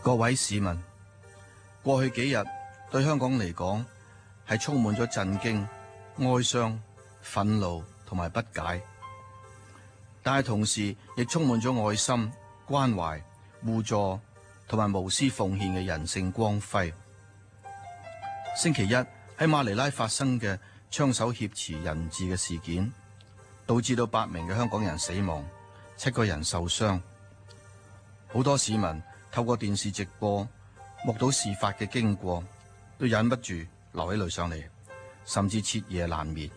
各位市民，過去幾日對香港嚟講係充滿咗震驚、哀傷、憤怒同埋不解，但係同時亦充滿咗愛心、關懷、互助同埋無私奉獻嘅人性光輝。星期一喺馬尼拉發生嘅槍手挾持人質嘅事件，導致到8名嘅香港人死亡，7個人受傷。好多市民透過電視直播目睹事發嘅經過，都忍不住流起淚上嚟，甚至徹夜難眠。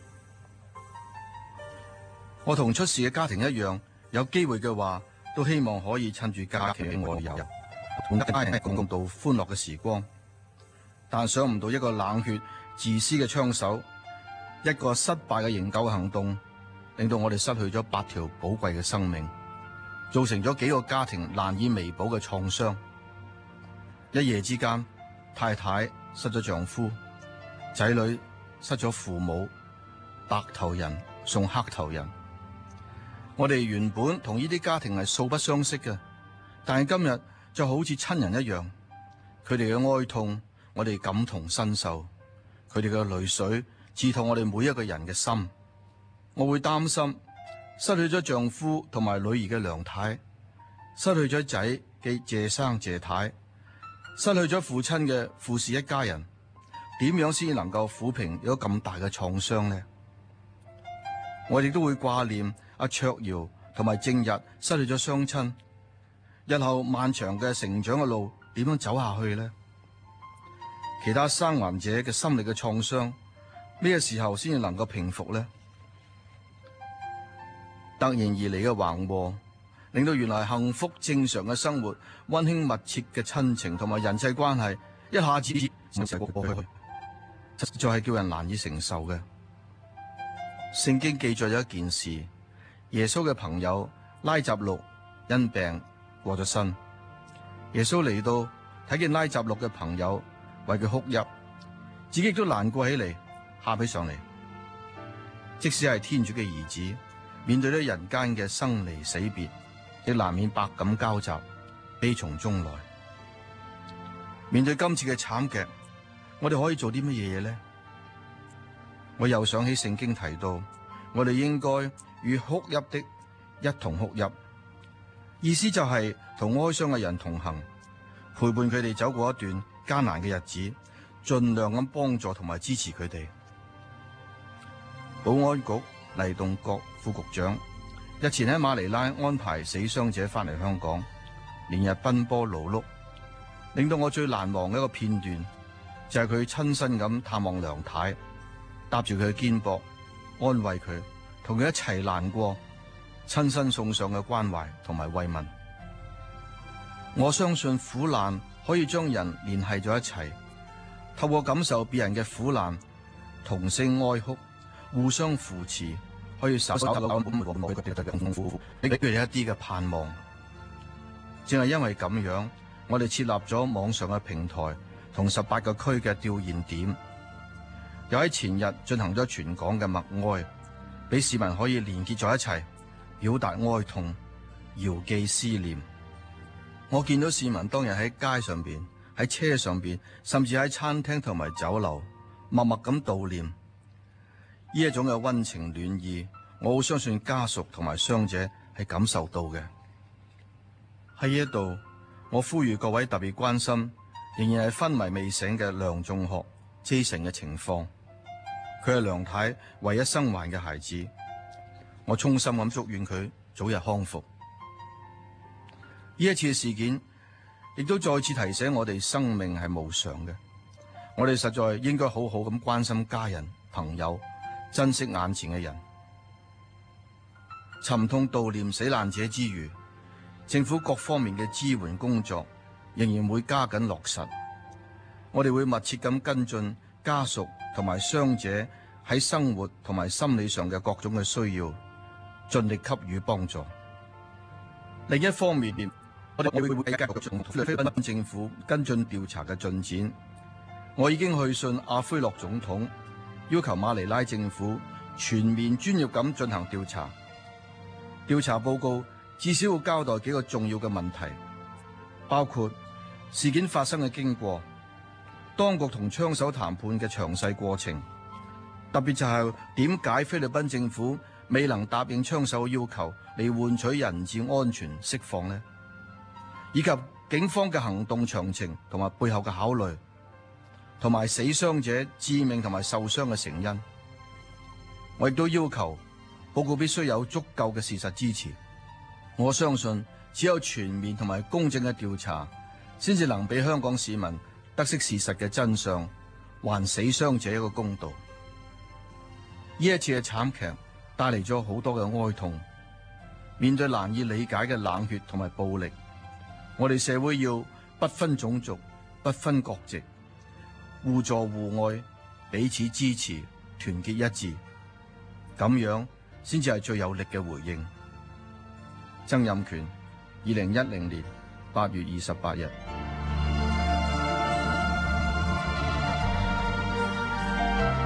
我同出事嘅家庭一樣，有機會嘅話，都希望可以趁住假期外遊，同家人共度歡樂嘅時光。但想唔到一個冷血自私嘅槍手，一個失敗嘅營救行動，令到我哋失去咗8條寶貴嘅生命，造成咗幾個家庭難以彌補嘅創傷。一夜之間，太太失咗丈夫，仔女失咗父母，白頭人送黑頭人。我哋原本同呢啲家庭係素不相識嘅，但係今日就好似親人一樣。佢哋嘅哀痛，我哋感同身受；佢哋嘅淚水，刺痛我哋每一個人嘅心。我會擔心失去咗丈夫同埋女兒嘅梁太，失去咗仔嘅謝生謝太，失去咗父親嘅傅氏一家人，點樣先能夠撫平有咁大嘅創傷呢？我哋都會掛念阿卓瑤同埋正日失去咗雙親，日後漫長嘅成長嘅路點樣走下去呢？其他生還者嘅心理嘅創傷，咩時候先至能夠平復呢？突然而嚟嘅橫禍，令到原來幸福正常嘅生活、溫馨密切嘅親情同埋人際關係，一下子就過去，實在係叫人難以承受嘅。聖經記載咗一件事：耶穌嘅朋友拉匝祿因病過咗身，耶穌嚟到睇見拉匝祿嘅朋友為佢哭泣，自己亦都難過起嚟，喊起上嚟。即使係天主嘅兒子，面對咗人間嘅生離死別，亦難免百感交集，悲從中來。面對今次嘅慘劇，我哋可以做啲乜嘢呢？我又想起聖經提到，我哋應該與哭泣的一同哭泣，意思就係同哀傷嘅人同行，陪伴佢哋走過一段艱難嘅日子，盡量咁幫助同埋支持佢哋。保安局黎棟國副局長日前喺馬尼拉安排死傷者翻嚟香港，連日奔波勞碌，令到我最難忘嘅一個片段就係佢親身咁探望梁太，搭住佢嘅肩膊安慰佢，同佢一齊難過，親身送上嘅關懷同埋慰問。我相信苦難可以將人聯繫咗一齊，透過感受別人嘅苦難，同聲哀哭，互相扶持，可以稍稍咁緩和佢哋嘅痛苦，俾佢哋一啲嘅盼望。正係因為咁樣，我哋設立咗網上嘅平台同18個區嘅弔唁點，又喺前日進行咗全港嘅默哀，俾市民可以連結在一齊，表達哀痛，遙寄思念。我見到市民當日喺街上邊、喺車上邊，甚至喺餐廳同埋酒樓，默默咁悼念。呢一種嘅溫情暖意，我好相信家屬同埋傷者係感受到嘅。喺呢一度，我呼籲各位特別關心仍然係昏迷未醒嘅梁仲學 Jason 嘅情況。佢係梁太唯一生還嘅孩子，我衷心咁祝願佢早日康復。呢一次事件亦都再次提醒我哋生命係無常嘅，我哋實在應該好好咁關心家人朋友，珍惜眼前嘅人。沉痛悼念死難者之餘，政府各方面嘅支援工作仍然會加緊落實。我哋會密切咁跟進家屬同埋傷者喺生活同埋心理上嘅各種嘅需要，盡力給予幫助。另一方面，我哋會繼續同菲律賓政府跟進調查嘅進展。我已經去信阿菲諾總統，要求馬尼拉政府全面專業咁進行調查。調查報告至少要交代幾個重要嘅問題，包括事件發生嘅經過、當局同槍手談判嘅詳細過程，特別就係點解菲律賓政府未能答應槍手嘅要求嚟換取人質安全釋放呢？以及警方嘅行動詳情同埋背後嘅考慮，同埋死傷者致命同埋受傷嘅成因。我亦都要求報告必須有足夠嘅事實支持。我相信只有全面同埋公正嘅調查，先至能俾香港市民得悉事實嘅真相，還死傷者一個公道。呢一次嘅慘劇帶嚟咗好多嘅哀痛，面對難以理解嘅冷血同埋暴力，我哋社會要不分種族、不分國籍，互助互愛，彼此支持，團結一致，咁樣先至係最有力嘅回應。曾蔭權，2010年8月28日。